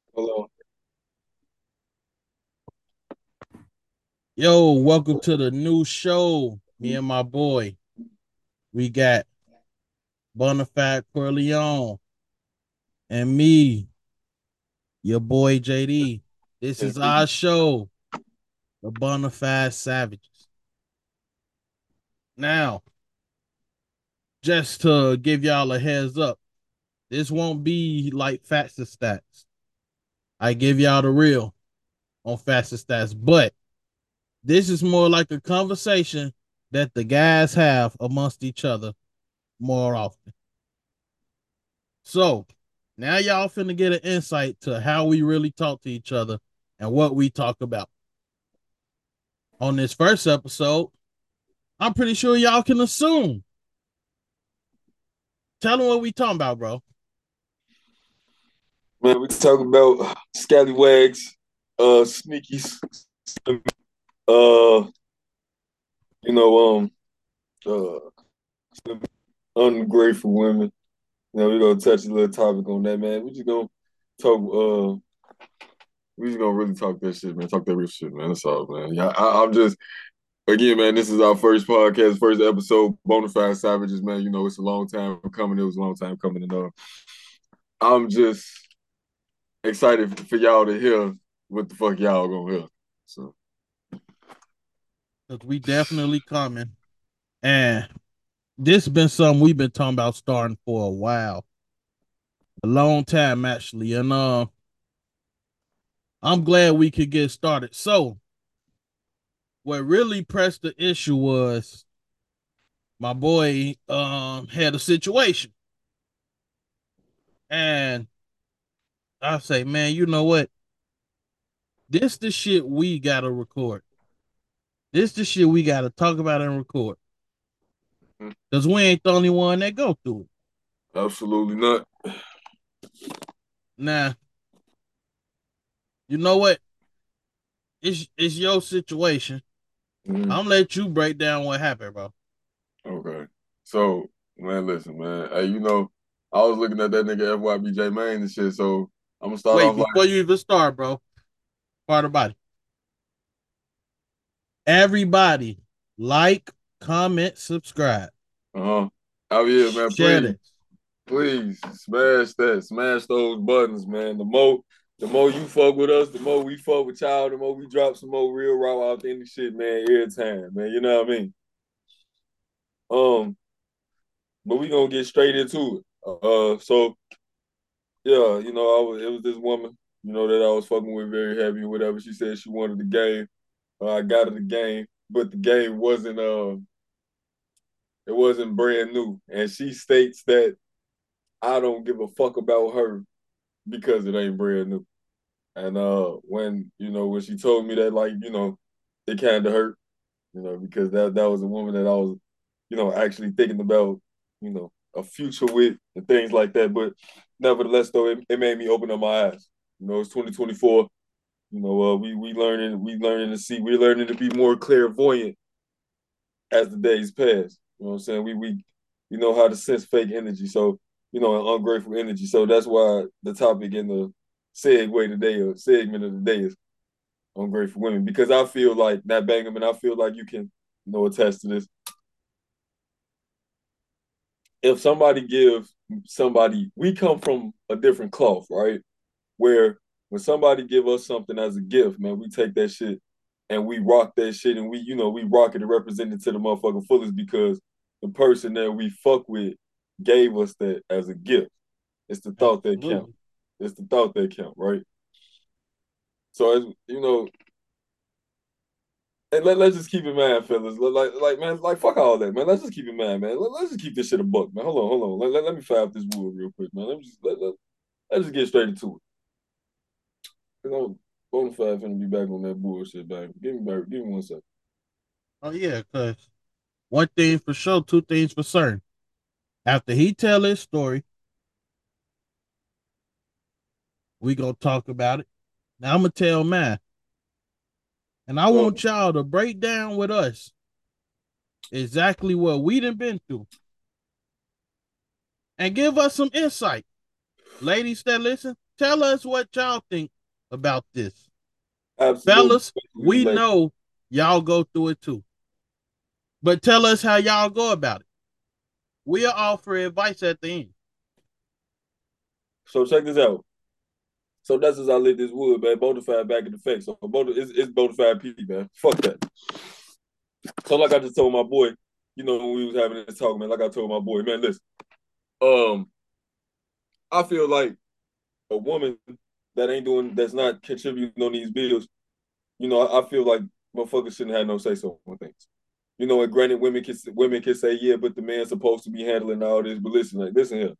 Hold Yo, welcome to the new show. Me on. and my boy. We got Bonafide Corleone and me, your boy JD. This Yes, is our show, the Bonafide Savages. Now, just to give y'all a heads up, this won't be like Facts and Stats. I give y'all the real on Facts and Stats, but this is more like a conversation that the guys have amongst each other more often. So now y'all finna get an insight to how we really talk to each other and what we talk about. On this first episode, I'm pretty sure y'all can assume. Tell them what we talking about, bro. Man, we talk about scallywags, sneakies, uh, you know, ungrateful women. We're gonna touch a little topic on that, man. We just gonna talk. We just gonna really talk that shit, man. Talk that real shit, man. That's all, man. Yeah, I'm just again, man. This is our first podcast, first episode. Bonafide Savages, man. It's a long time coming. It was a long time coming, and I'm just excited for y'all to hear what the fuck y'all gonna hear. So. Because we definitely coming. And this has been something we've been talking about starting for a while. A long time actually. And I'm glad we could get started. So what really pressed the issue was my boy had a situation. And I say, man, you know what? This the shit we gotta record. This the shit we gotta talk about and record. Cause we ain't the only one that go through it. Absolutely not. Now, you know what? It's your situation. Mhm. I'm gonna let you break down what happened, bro. Okay. So, man, listen, man. Hey, I was looking at that nigga FYBJ Main and shit. So I'm gonna start Wait, off like, before you even start, bro, part about it. Everybody, like, comment, subscribe, uh-huh. Out here, man. share Please, this. please smash that, smash those buttons, man. The more you fuck with us, the more we fuck with y'all, the more we drop some more real raw authentic shit, man. Every time, man. You know what I mean? But we gonna get straight into it. So yeah, it was this woman, that I was fucking with, very happy or whatever. She said she wanted the game. I got her the game, but the game it wasn't brand new. And she states that I don't give a fuck about her because it ain't brand new. And when she told me that, like, it kind of hurt, because that was a woman that I was, actually thinking about, a future with and things like that. But nevertheless, though, it made me open up my eyes. It's 2024. We learning to see. We're learning to be more clairvoyant as the days pass. You know what I'm saying? We know how to sense fake energy. So and ungrateful energy. So that's why the topic in the segue today or segment of the day is ungrateful women, because I feel like that Bangerman. I feel like you can attest to this. If somebody gives somebody, we come from a different cloth, right? Where when somebody give us something as a gift, man, we take that shit and we rock that shit, and we rock it and represent it to the motherfucking fullest, because the person that we fuck with gave us that as a gift. It's the thought that count. Absolutely. It's the thought that count, right? So as and let's just keep in mind, fellas. Man, like fuck all that, man. Let's just keep in mind, man. Let's just keep this shit a buck, man. Hold on. Let me fire up this wood real quick, man. Let's just get straight into it. You know, Bonafide finna be back on that bullshit, baby. Give me 1 second. Oh yeah, cause one thing for sure, two things for certain. After he tell his story, we gonna talk about it. Now I'm gonna tell mine, and I So, want y'all to break down with us exactly what we done been through and give us some insight. Ladies that listen, tell us what y'all think about this. Absolutely. Fellas, we know y'all go through it too. But tell us how y'all go about it. We'll offer advice at the end. So check this out. So that's as I lit this wood, man. Bonafide back in effect. So it's Bonafide P, man. Fuck that. So like I just told my boy, when we was having this talk, man, like I told my boy, man, listen. Um, I feel like a woman that's not contributing on these bills, I feel like motherfuckers shouldn't have no say so on things. And granted, women can say, yeah, but the man's supposed to be handling all this. But listen here.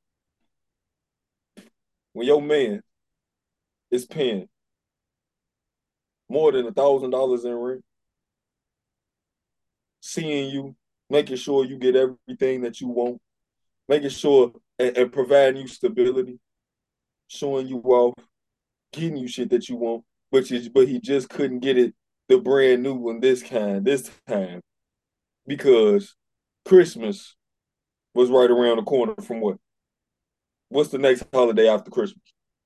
When your man is paying more than $1,000 in rent, seeing you, making sure you get everything that you want, making sure and providing you stability, showing you off, getting you shit that you want, but he just couldn't get it the brand new one this time because Christmas was right around the corner from what? What's the next holiday after Christmas?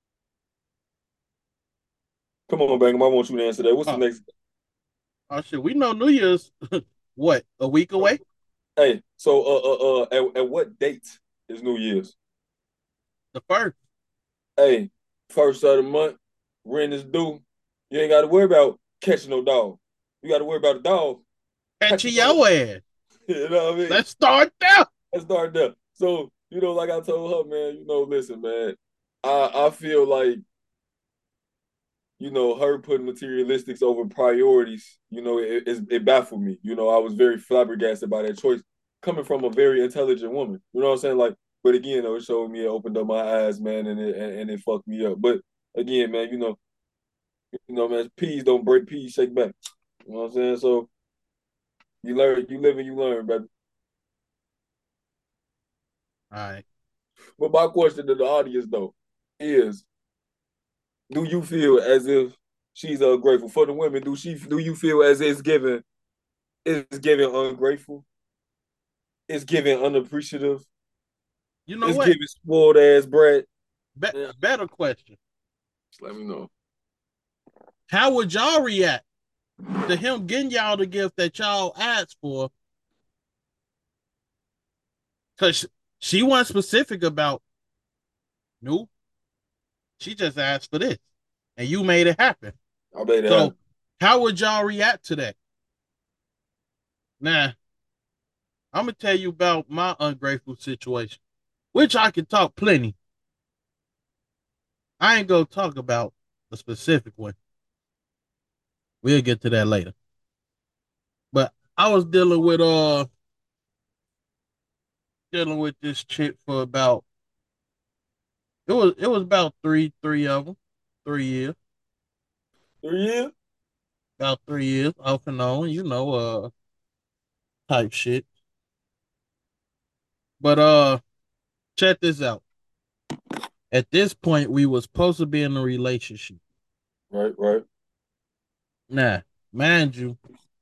Come on, Bangum, I want you to answer that. What's the Oh, next? oh shit. We know New Year's what, a week away? Hey, so at what date is New Year's? The first. Hey, first of the month, rent is due. You ain't got to worry about catching no dog. You got to worry about the dog Catch catching dog. your ass. You know what I mean? Let's start there. Let's start there. So, like I told her, man, listen, man, I feel like, her putting materialistics over priorities, it baffled me. I was very flabbergasted by that choice coming from a very intelligent woman. You know what I'm saying? Like, but again, though, it opened up my eyes, man, and it fucked me up. But again, man, man, peas don't break, peas shake back. You know what I'm saying? So you learn, you live and you learn, baby. All right. But my question to the audience though is, do you feel as if she's ungrateful for the women? Do you feel as it's giving ungrateful? It's giving unappreciative. You know It's what? giving spoiled ass bread. Yeah. Better question. Just let me know. How would y'all react to him getting y'all the gift that y'all asked for? Because she wasn't specific about no. She just asked for this, and you made it happen. I bet it So, happen. how would y'all react to that? Nah, I'm gonna tell you about my ungrateful situation, which I can talk plenty. I ain't gonna talk about a specific one. We'll get to that later. But I was dealing with this chick for about it was about three of them, 3 years, 3 years? about 3 years off and on, type shit. But check this out. At this point, we was supposed to be in a relationship. Right, right. Now, mind you,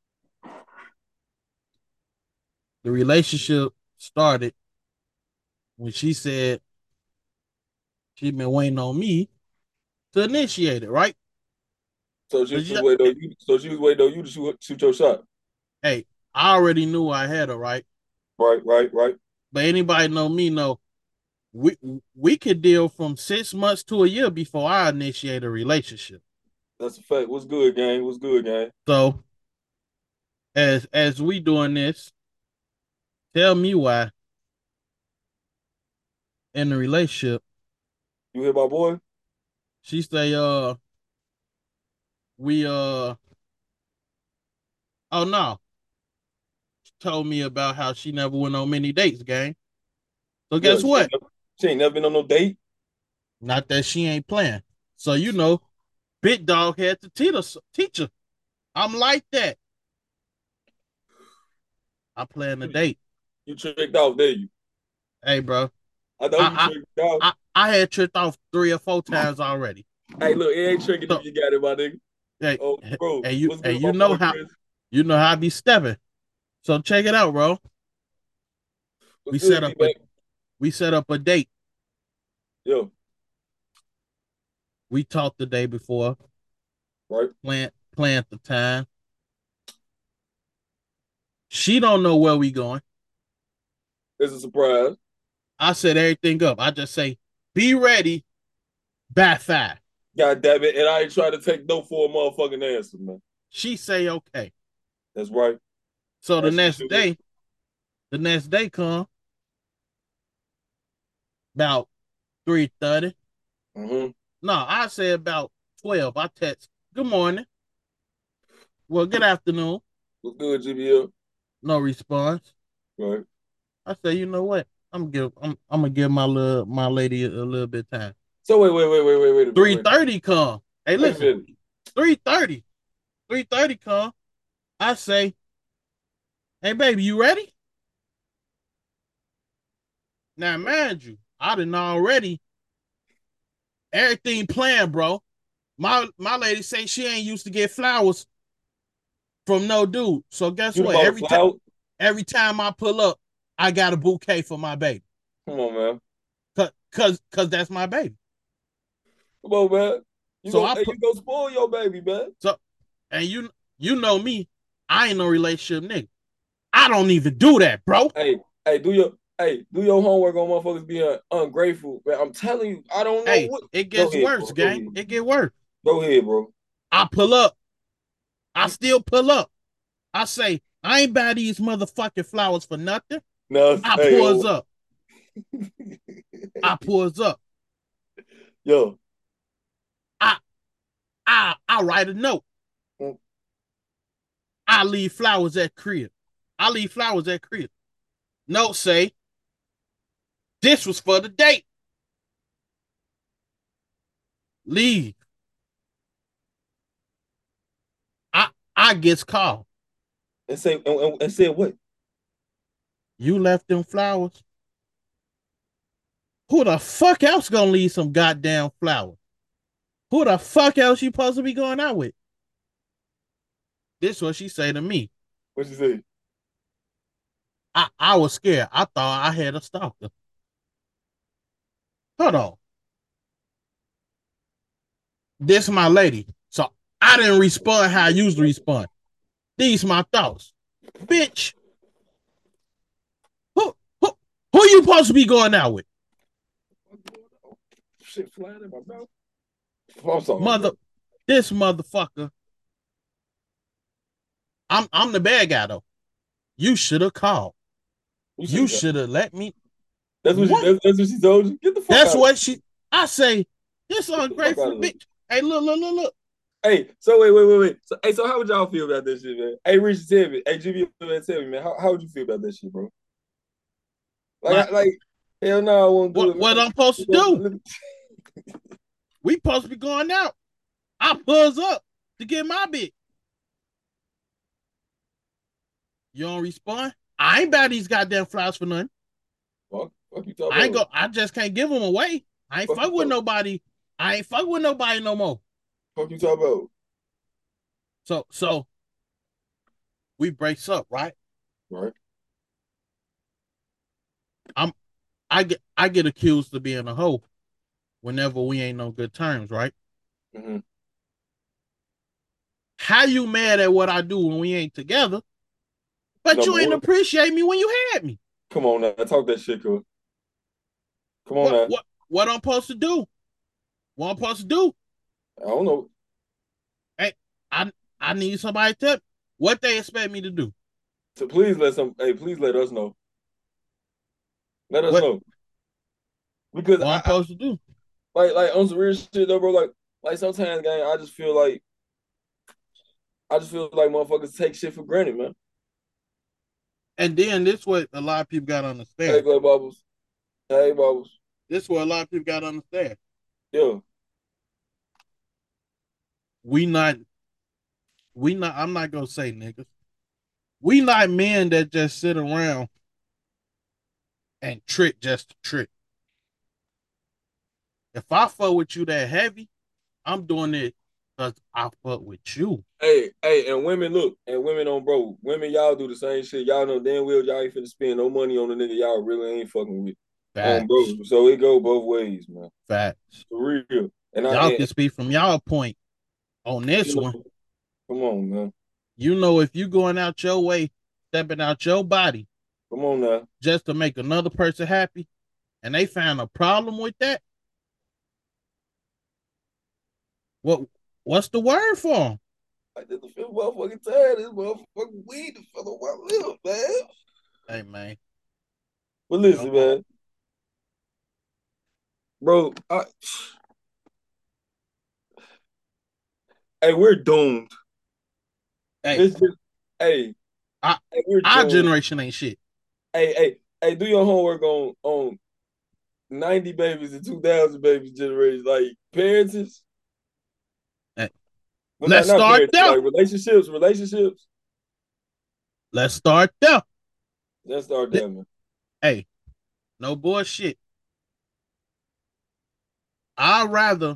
the relationship started when she said she been waiting on me to initiate it, right? So she But was waiting on you. So she was waiting on you to shoot your shot. hey, I already knew I had her, right? Right, right, right. But anybody know me know we we could deal from 6 months to a year before I initiate a relationship. That's a fact. What's good, gang? What's good, gang? So as we doing this, tell me why in the relationship You hear my boy? she say we oh no, she told me about how she never went on many dates, gang. So Yeah, guess what? she ain't never been on no date. Not that she ain't playing. So Big Dog had to teach her. I'm like that. I'm playing the date. You tricked off, there you. Hey, bro. I know you I tricked off. I had tricked off 3 or 4 times already. Hey, look, it ain't tricking if So you got it, my nigga. hey, Oh, bro, hey, what's good, my know boy how Chris? I be stepping. So check it out, bro. What's We good, set D up a back? we set up a date. Yo, We talked the day before. Right? Plant the time. She don't know where we going. It's a surprise. I set everything up. I just say, be ready by 5. God damn it. And I ain't trying to take no for a motherfucking answer, man. She say okay. That's right. So That shit do it. the next day come about 3:30. Mm-hmm. No, I say about 12. I text, good morning. Well, good afternoon. What's good, GBL? No response. Right. I say, you know what? I'm gonna give my lady a little bit of time. So wait a minute. 3:30 come. Hey, Wait a listen. minute. 3:30. 3:30 come. I say, hey baby, you ready? Now, mind you, I done already everything planned, bro. My lady say she ain't used to get flowers from no dude. So guess You done what? bought a flower? Every time I pull up, I got a bouquet for my baby. Come on, man. Cause that's my baby. Come on, man. So I put You go spoil your baby, man. so and you know me, I ain't no relationship nigga. I don't even do that, bro. Do your homework on motherfuckers being ungrateful. Man, I'm telling you, I don't know Hey, what. it Go gets ahead, worse, bro. Go gang. ahead. It get worse. Go ahead, bro. I pull up. I still pull up. I say, I ain't buy these motherfucking flowers for nothing. No, I hey, pulls yo. up. I pulls up. Yo. I I write a note. I leave flowers at crib. I leave flowers at crib. Note say, this was for the date. Leave. I gets called. And say what? You left them flowers. Who the fuck else gonna leave some goddamn flowers? Who the fuck else you supposed to be going out with? This what she say to me. What you say? I was scared. I thought I had a stalker. Hold on. This my lady. So I didn't respond how I usually respond. These my thoughts. Bitch. Who who who you supposed to be going out with? Shit flying in my mouth. I'm sorry, Mother bro. this motherfucker. I'm the bad guy though. You should have called. You should have let me. What? That's what she told you. Get the fuck That's out of what she. I say. This Get the fuck out ungrateful of it. bitch. Hey, look. Hey, so wait. So how would y'all feel about this shit, man? Hey, Rich, tell me. Hey, GB, tell me, man. How would you feel about that shit, bro? Like, Like, hell no, I won't do it, what man. I'm supposed to do? We supposed to be going out. I buzz up to get my bitch. You don't respond. I ain't buy these goddamn flowers for nothing. Fuck you talking about? I just can't give them away. I ain't Fuck you fuck with talk. nobody. I ain't fuck with nobody no more. Fuck you talking about? So we breaks up, right? Right. I'm I get accused of being a hoe whenever we ain't no good terms, right? Mm-hmm. How you mad at what I do when we ain't together, but you Number ain't one. appreciate me when you had me? Come on now, talk that shit, cuz. Come on What now. what what I'm supposed to do? What I'm supposed to do? I don't know. Hey, I I need somebody to tell me what they expect me to do. So please let us know. Let us What know. Because what I'm supposed to do? like on some real shit though, bro. Like sometimes, gang, I just feel like motherfuckers take shit for granted, man. And then this what a lot of people got to Hey, understand. Clay Bubbles. Hey, Bubbles. This what a lot of people got to understand. Yeah. We not I'm not gonna say niggas. We not men that just sit around and trick just to trick. If I fuck with you that heavy, I'm doing it because I fuck with you. And women look, and women on bro. Women, y'all do the same shit. Y'all know damn well y'all ain't finna spend no money on the nigga y'all really ain't fucking with. On bro. Facts. So it go both ways, man. Facts. For real. And I, Y'all and, can speak from y'all point on this you know, one. come on, man. You know, if you going out your way, stepping out your body Come on now. just to make another person happy, and they find a problem with that, what what's the word for them? I just feel motherfucking tired. This motherfucking weed to fill up my lip, man. Hey man, But come listen, on. man, bro. Hey, we're doomed. Hey, It's just, hey, I, hey, we're our doomed. generation ain't shit. Hey, do your homework on 90 babies and 2000 babies generation, like parents. Hey, Well, let's not start parents, there. like relationships. Let's start there. Let's start there, man. Hey, no bullshit. I rather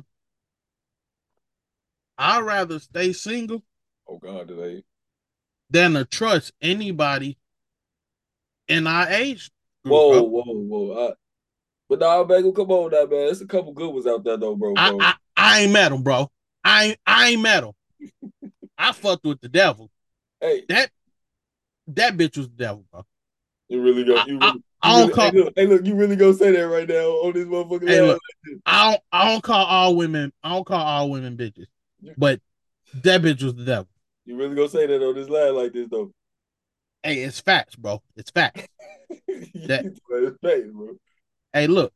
I rather stay single Oh God, today. than to trust anybody in our age group, Whoa, bro. whoa, whoa. But nah, man, come on, now, man. There's a couple good ones out there, though, bro. I Bro, I, I ain't met him, bro. I ain't met him. I fucked with the devil. hey, That that bitch was the devil, bro. you really go, you I don't really. Hey, call. look, you really gonna say that right now on this motherfucking Hey, line look, like this? I don't call all women. I don't call all women bitches, You, but that bitch was the devil. you really gonna say that on this line like this, though? Hey, it's facts, bro. It's facts. That It's face, bro. hey, look,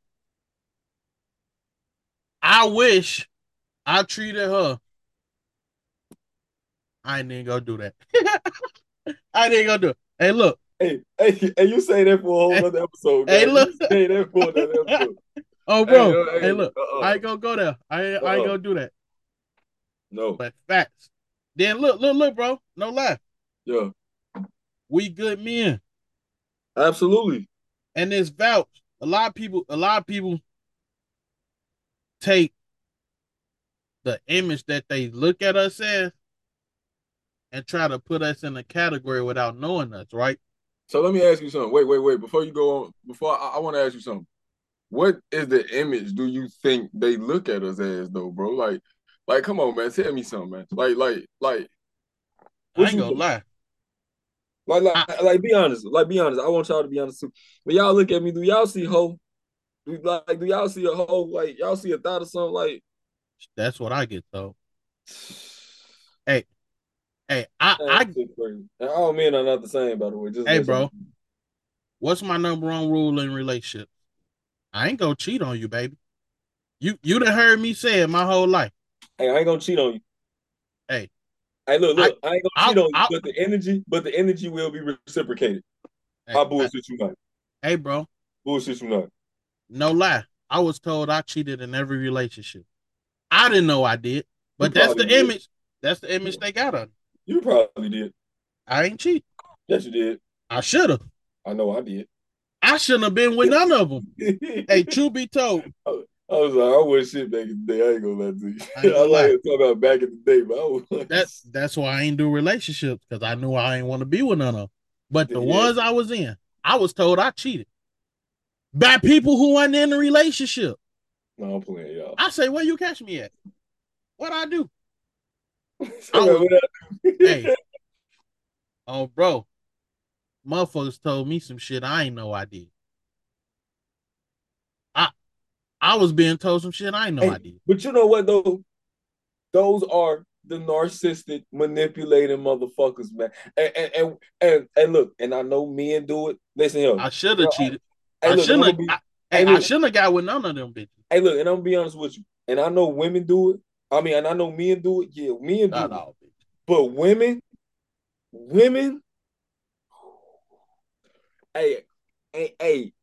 I wish I treated her. I ain't even gonna do that. I ain't even gonna do it. Hey, look. Hey, you say that for a whole Hey, other episode, hey, guys. You look. say that for another episode. Oh, Hey, bro. Hey, hey, look. I ain't gonna go there. I ain't uh-uh. gonna do that. No, But facts. Then look, bro. No lie. yeah, We good men. absolutely. And this vouch. A lot of people take the image that they look at us as and try to put us in a category without knowing us, right? So let me ask you something. Wait. Before you go on, before I want to ask you something. What is the image do you think they look at us as, though, bro? Like, come on, man. Tell me something, man. Like, I what ain't you gonna think? lie. Like, like, I, like, be honest. Like, be honest. I want y'all to be honest too. When y'all look at me, do y'all see hoe? Do y'all see a hoe? Like, y'all see a thought or something? Like, that's what I get told. Hey, hey, man, shit crazy. And all men are not the same, by the way. Just hey, let y'all. bro. What's my number one rule in relationship? I ain't gonna cheat on you, baby. You done heard me say it my whole life. Hey, I ain't gonna cheat on you. Hey, Hey, I, I ain't gonna cheat on you, I, but the energy will be reciprocated. hey, I bullshit you not. hey, bro. Bullshit you not. No lie. I was told I cheated in every relationship. I didn't know I did, You but that's probably the did. image. That's the image they got on. You probably did. I ain't cheat. Yes, you did. I should have. I know I did. I shouldn't have been with none of them. Hey, truth be told, I was like, I was shit back in the day. I ain't gonna lie to I you. ain't I gonna like lie. to talk about back in the day, but I was That's why I ain't do relationships because I knew I ain't want to be with none of them. But the yeah. ones I was in, I was told I cheated by people who weren't in the relationship. No, I'm playing y'all. I say, where you catch me at? What I do? I So, man, was, what hey, I- oh, bro, motherfuckers told me some shit I ain't know I did. I I was being told some shit I ain't know I hey, did. but you know what though? Those are the narcissistic, manipulating motherfuckers, man. And look, and I know men do it. Listen here, I should have bro. cheated. Hey, I look, and shouldn't I'm have. gonna be. Hey, Hey, I look, shouldn't have got with none of them bitches. hey, look, and I'm gonna be honest with you. And I know women do it. I mean, and I know men do it. Yeah, men Not do it. all bitches. But women, hey, hey,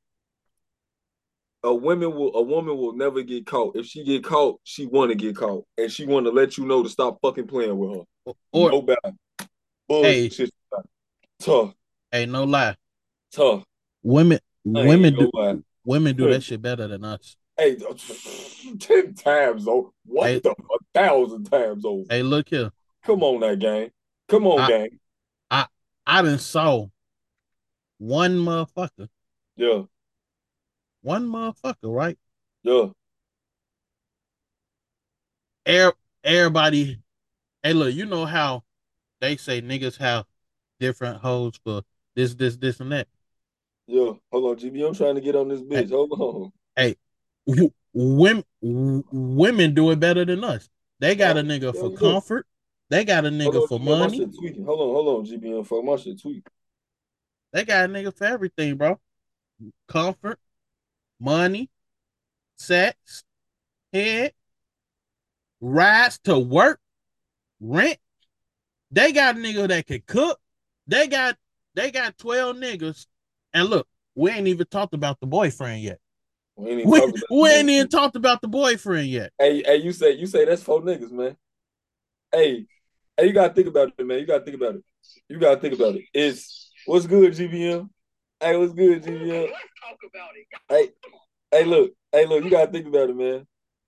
a woman will never get caught. If she get caught, she want to get caught, and she want to let you know to stop fucking playing with her. Or No bad hey, bullshit. Tough, hey, no lie. tough. Women, I ain't even women do, gonna lie. women do that shit better than us. Hey, 10 times over. What Hey, the 1,000 times over? hey, look here. Come on, that gang. Come on, I, gang. I, I done saw one motherfucker, Yeah, right, yeah. everybody. Hey, look, you know how they say niggas have different hoes for this, and that. Yo, hold on, GB. I'm trying to get on this Hey, bitch. Hold on. hey, women do it better than us. They got a nigga There for you go. comfort. They got a Hold nigga on, for GBM. My money. shit tweaking. Hold on, GBM. Fuck, my shit tweaking. They got a nigga for everything, bro. Comfort, money, sex, head, rides to work, rent. They got a nigga that can cook. They got 12 niggas. And look, we ain't even talked about the boyfriend yet. We ain't even We, talking about we the ain't even bullshit. talked about the boyfriend yet. Hey, you say that's 4 niggas, man. Hey, you gotta think about it, man. You gotta think about it. You gotta think about it. It's what's good, GBM? Hey, what's good, GBM? Let's talk about it. Hey, look, you gotta think about it, man.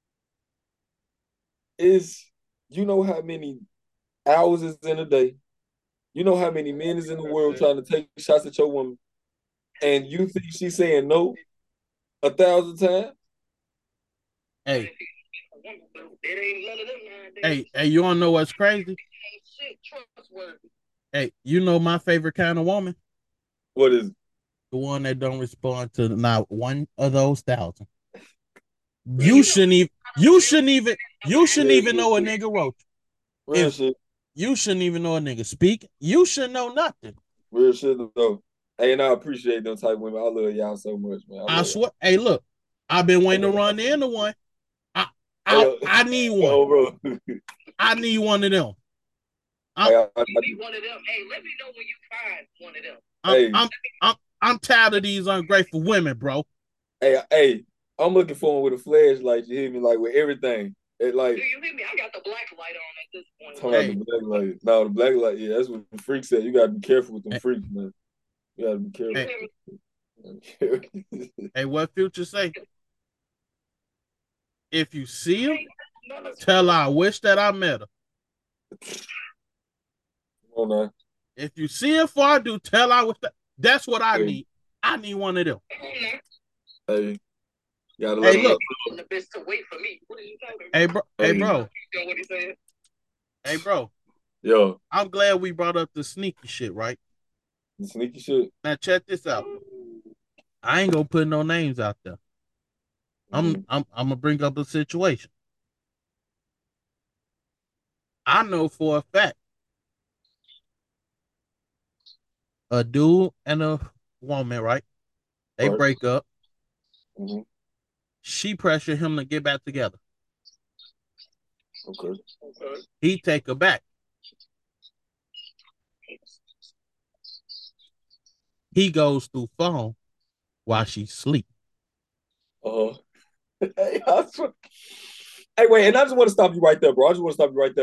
Is you know how many hours is in a day? You know how many men is in the world trying to take shots at your woman, and you think she's saying no 1,000 times? Hey, hey, you wanna know what's crazy? Hey, you know my favorite kind of woman? What is it? The one that don't respond to not one of those 1,000. You shouldn't even. You shouldn't even. You shouldn't even know a nigga wrote. Real shit. You shouldn't even know a nigga speak. You should know nothing. Real shit though. Hey, and I appreciate them type of women. I love y'all so much, man. I swear. Hey, look, I've been waiting to run into one. I Hey, I need one. yo, bro. I need one of them. Hey, Be one of them. Hey, let me know when you find one of them. I'm tired of these ungrateful women, bro. hey, I'm looking for one with a flashlight. You hear me? Like with everything. It like. Do you hear me? I got the black light on at this point. Talking about the black light. No, the black light. Yeah, that's what the freaks at. You gotta be careful with them freaks, man. You gotta be careful. Hey, what Future say? If you see her, tell her I wish that I met her. Come on now. If you see her before I do, tell her I wish that. That's what I need. I need one of them. Hey, you gotta let look. The best to wait for me. What are you talking about? Hey, bro. You know what he said? Hey, bro. Yo. I'm glad we brought up the sneaky shit, right? The sneaky shit? Now check this out. I ain't gonna put no names out there. I'm gonna bring up a situation. I know for a fact a dude and a woman, right? They break up. Mm-hmm. She pressured him to get back together. Okay. He take her back. He goes through phone while she sleep. Hey, hey, wait, and I just want to stop you right there, bro. I just want to stop you right there.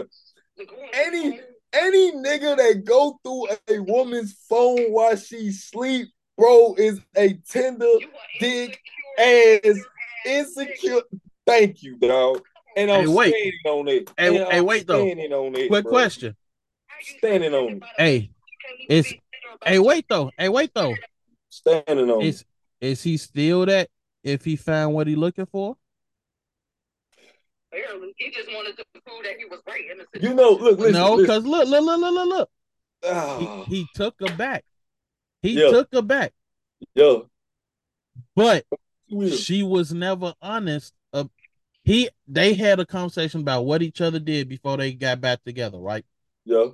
Any nigga that go through a woman's phone while she sleep, bro, is a tender dick ass insecure. Thank you, dog. And I'm standing on it. Hey, wait though. Quick question. Standing on it. Hey, wait though. Standing on it. Is he still that if he found what he looking for? Barely. He just wanted to prove that he was right in the situation. You know, look, listen. No, because look. Oh. He took her back. Took her back. Yeah. But she was never honest. They had a conversation about what each other did before they got back together, right? Yeah.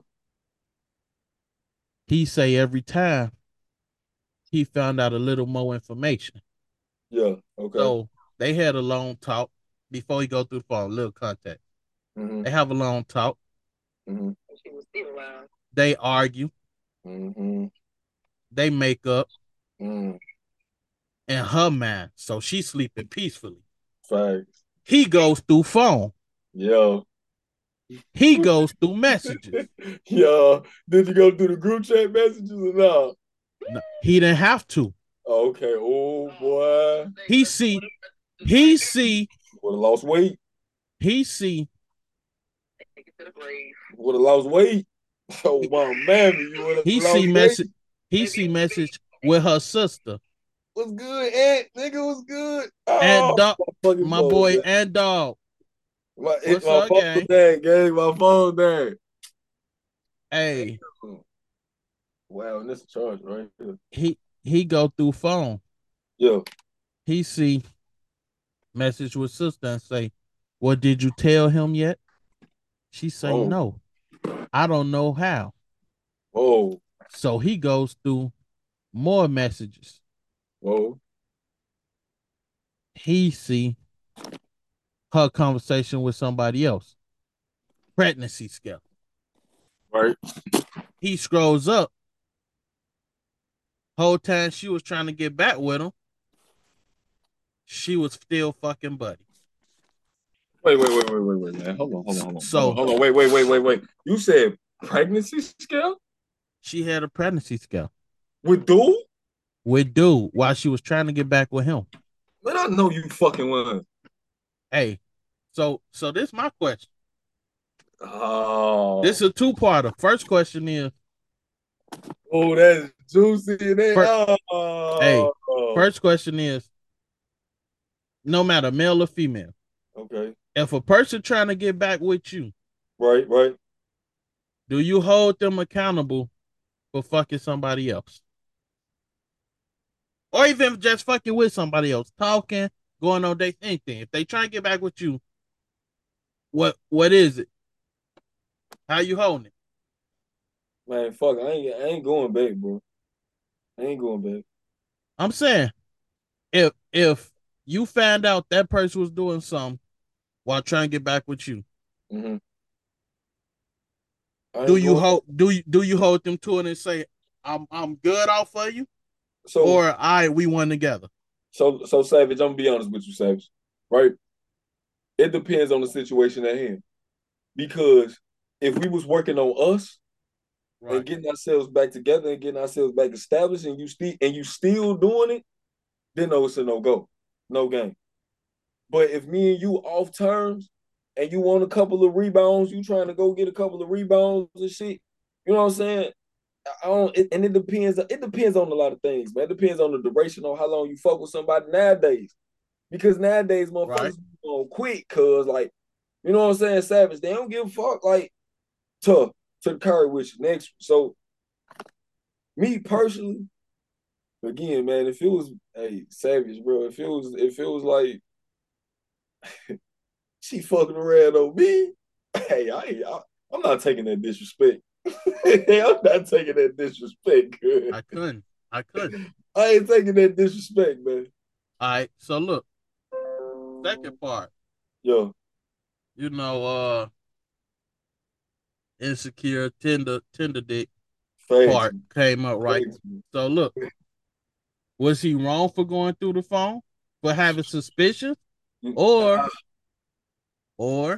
He say every time he found out a little more information. Yeah. Okay. So they had a long talk before he go through the phone, little contact. Mm-hmm. They have a long talk. Mm-hmm. They argue. Mm-hmm. They make up. Mm. In her mind, so she's sleeping peacefully. Facts. He goes through phone. Yeah. He goes through messages. Yeah. Did you go through the group chat messages or not? No, he didn't have to. Okay. Oh boy. He see. Would have lost weight. He see. Would have lost weight. Oh my man, you would have lost weight. He see message with her sister. What's good, Aunt? Nigga, what's good? And dog, my boy, and dog. My What's my up, phone gang? dead, gang. My phone dead. Hey, Wow, and this a charge right here. he go through phone. Yeah. He see message with sister and say, "Well, did you tell him yet?" She say, Oh, "No, I don't know how." whoa, So he goes through more messages. whoa. He see her conversation with somebody else. Pregnancy scare. Right. He scrolls up. Whole time she was trying to get back with him, she was still fucking buddies. Wait, man. Hold on, So hold on. Wait. You said pregnancy scare she had a pregnancy scare with dude? with dude while she was trying to get back with him. Man, I know you fucking lying. Hey, so this is my question. Oh, This is a two-parter. First question is, oh, that's juicy. fir- hey, Oh, first question is, no matter male or female, okay. if a person trying to get back with you, Right. do you hold them accountable for fucking somebody else? Or even just fucking with somebody else, talking, going on dates, anything. If they try to get back with you, what is it? How you holding it? Man, fuck, I ain't going back, bro. I ain't going back. I'm saying if you find out that person was doing something while trying to get back with you, Hmm. I do ain't you going back. hold do you hold them to it and say I'm good off for you, So, or we won together? so Savage, I'm gonna be honest with you, Savage. Right? It depends on the situation at hand. Because if we was working on us Right. and getting ourselves back together and getting ourselves back established, and you still doing it, then no, it's a no go, no game. But if me and you off terms and you want a couple of rebounds, you trying to go get a couple of rebounds and shit, you know what I'm saying? I don't, and it depends. It depends on a lot of things, man. It depends on the duration, on how long you fuck with somebody nowadays. Because nowadays, Right. motherfuckers gonna quit, cause like, you know what I'm saying, Savage. They don't give a fuck. Like, tough to the curry with you next. So me personally, again, man, if it was Savage, bro, if it was like she fucking around on me, hey, I'm not taking that disrespect. I'm not taking that disrespect, good. I couldn't. I couldn't. I ain't taking that disrespect, man. All right. So look, second part, Yo, you know, insecure Tinder dick facts, part came up, right? facts. So look, was he wrong for going through the phone, for having suspicion, or or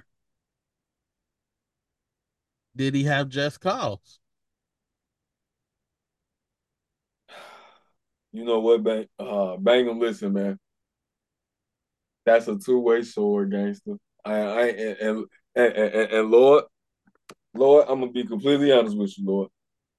did he have just cause? You know what, Bang? Bang, listen, man. That's a two-way sword, gangster. And Lord, I'm gonna be completely honest with you, Lord.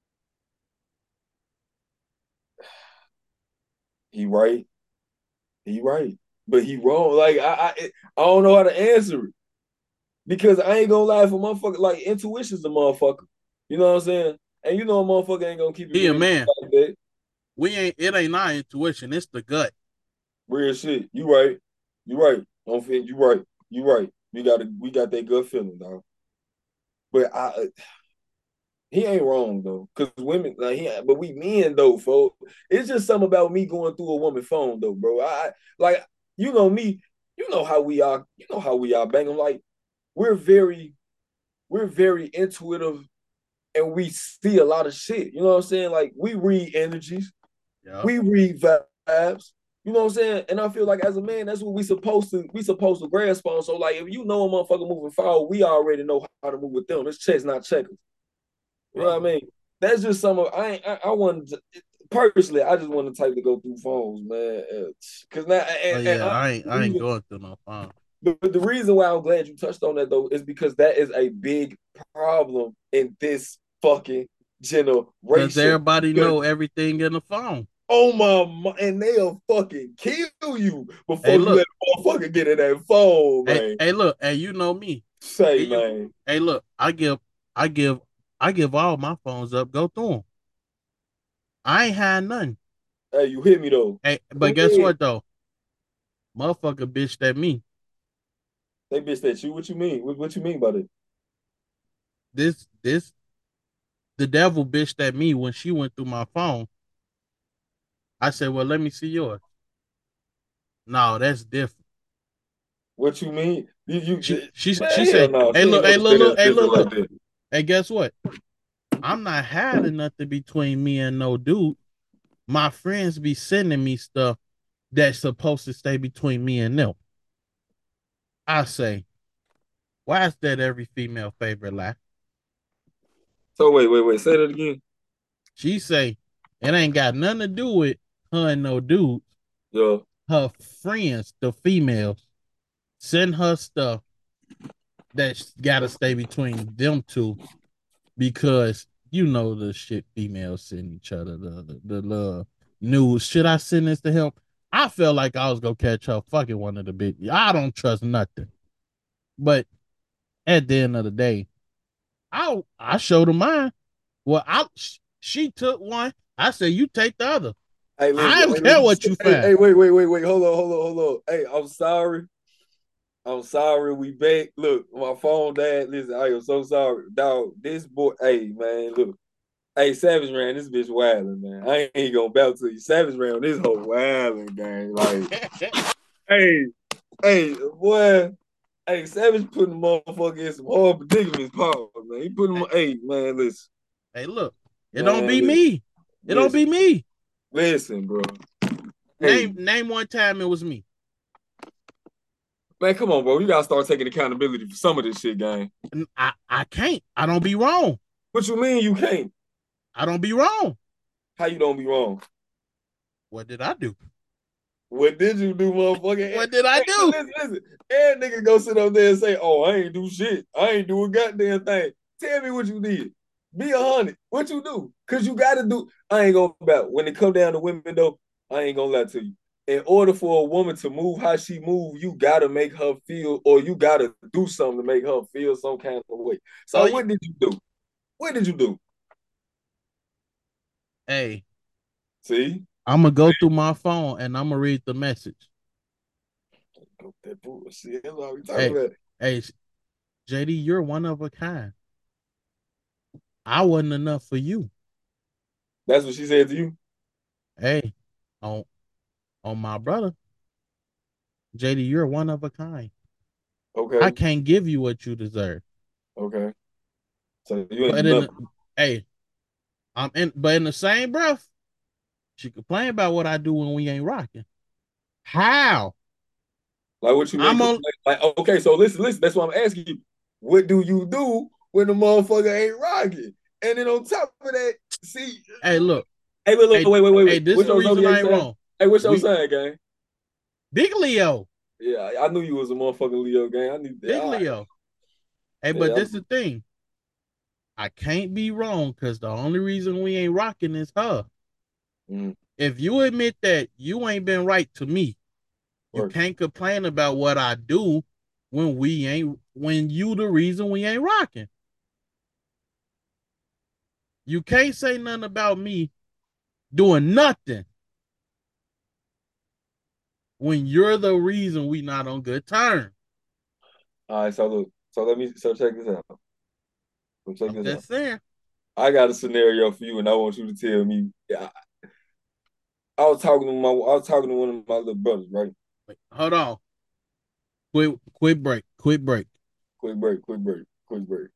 He right, he right, but he wrong. Like I don't know how to answer it because I ain't gonna lie for motherfucker. Like intuition's a motherfucker. You know what I'm saying? And you know a motherfucker ain't gonna keep it He a real man. like that. It ain't our intuition, it's the gut. Real shit. You right. You right. Don't feel you right. You right. We got that gut feeling, dog. But he ain't wrong though, cause women but we men though, folks. It's just something about me going through a woman phone though, bro. I like you know me, you know how we are, bang. I'm like we're very intuitive and we see a lot of shit. You know what I'm saying? Like we read energies, Yeah. we read vibes. You know what I'm saying? And I feel like as a man, that's what we supposed to grasp on. So like if you know a motherfucker moving forward, we already know how to move with them. It's chess, not checkers. You know Right. what I mean? That's just some of I wanted to, personally. I just want to type to go through phones, man. Because now Oh and yeah, I, I ain't going through no phone. but the reason why I'm glad you touched on that though is because that is a big problem in this fucking Because generation. everybody Because know everything in the phone. Oh and they'll fucking kill you Hey, before you look. let a motherfucker get in that phone, Hey, man. hey, look. Hey, you know me. Say, Hey, man. hey, look. I give, I give all my phones up. Go through them. I ain't had nothing. Hey, you hit me though. Hey, Go but guess ahead. what though? Motherfucker bitched at me. They bitch that you. What you mean? What you mean by that? This the devil bitched at me when she went through my phone. I said, well, let me see yours. No, that's different. What you mean? She Man, hell say, no. She ain't never said that hey, explicit like look. that. Hey, guess what? I'm not hiding nothing between me and no dude. My friends be sending me stuff that's supposed to stay between me and them. I say, why is that every female favorite lie? So wait. Say that again. She say, it ain't got nothing to do with her and no dude. Yeah. Her friends, the females, send her stuff that's gotta stay between them two because you know the shit females send each other, the love news. Should I send this to him? I felt like I was gonna catch her fucking one of the big. I don't trust nothing. But at the end of the day, I showed her mine. Well, she took one. I said, you take the other. Hey, I listen. don't Hey, care listen. what you Hey, find. hey, wait. Hold on. Hey, I'm sorry. I'm sorry. We back. Look, my phone died. Listen, I am so sorry, dog. This boy. Hey, man. Look. Hey, Savage ran this bitch wilding, man. I ain't gonna bout to you. Savage ran this whole wilding game. Like, hey, boy. Hey, Savage putting the motherfucker in some hard predicaments, Paul, man. He putting him. Hey, man, listen. Hey, look, it don't Man, be listen. me. It don't Listen. be me. Listen, bro. Hey, Name one time it was me. man, come on, bro. You gotta start taking accountability for some of this shit, gang. I can't. I don't be wrong. What you mean you can't? I don't be wrong. How you don't be wrong? What did I do? What did you do, motherfucker? What did I Hey, do? listen. And nigga go sit up there and say, "Oh, I ain't do shit. I ain't do a goddamn thing." Tell me what you did. Be 100. What you do? Cause you gotta do. I ain't gonna about when it come down to women though. I ain't gonna lie to you. In order for a woman to move how she move, you gotta make her feel, or you gotta do something to make her feel some kind of way. Oh, So what did you do? What did you do? hey, See? I'm gonna go through my phone and I'm gonna read the message. That bullshit. That's what we talking Hey, about. hey, JD, you're one of a kind. I wasn't enough for you. That's what she said to you. Hey, on on my brother, JD, you're one of a kind. I Okay. can't give you what you deserve. Okay. So you ain't do But in the, nothing. hey, but in the same breath, she complain about what I do when we ain't rocking. How? Like what you mean? I'm on. Like okay, so listen. That's what I'm asking you. What do you do when the motherfucker ain't rocking? And then on top of that, see, Hey, look. hey, look, Hey, hey, wait. this What's the your reason zodiac I ain't sign? wrong. Hey, what's your We sign, gang? Big Leo, Yeah, I knew you was a motherfucking Leo, gang. I need that. Big All right. Leo. Hey, but Yeah, this the thing. I can't be wrong because the only reason we ain't rocking is her. mm, If you admit that you ain't been right to me, you work. can't complain about what I do when you the reason we ain't rocking. You can't say nothing about me doing nothing when you're the reason we not on good terms. All right, so look, so check this out. So check I'm this out. just saying. I got a scenario for you, and I want you to tell me. Yeah, I was talking to one of my little brothers, right? Wait, hold on. Quick break. Quick break.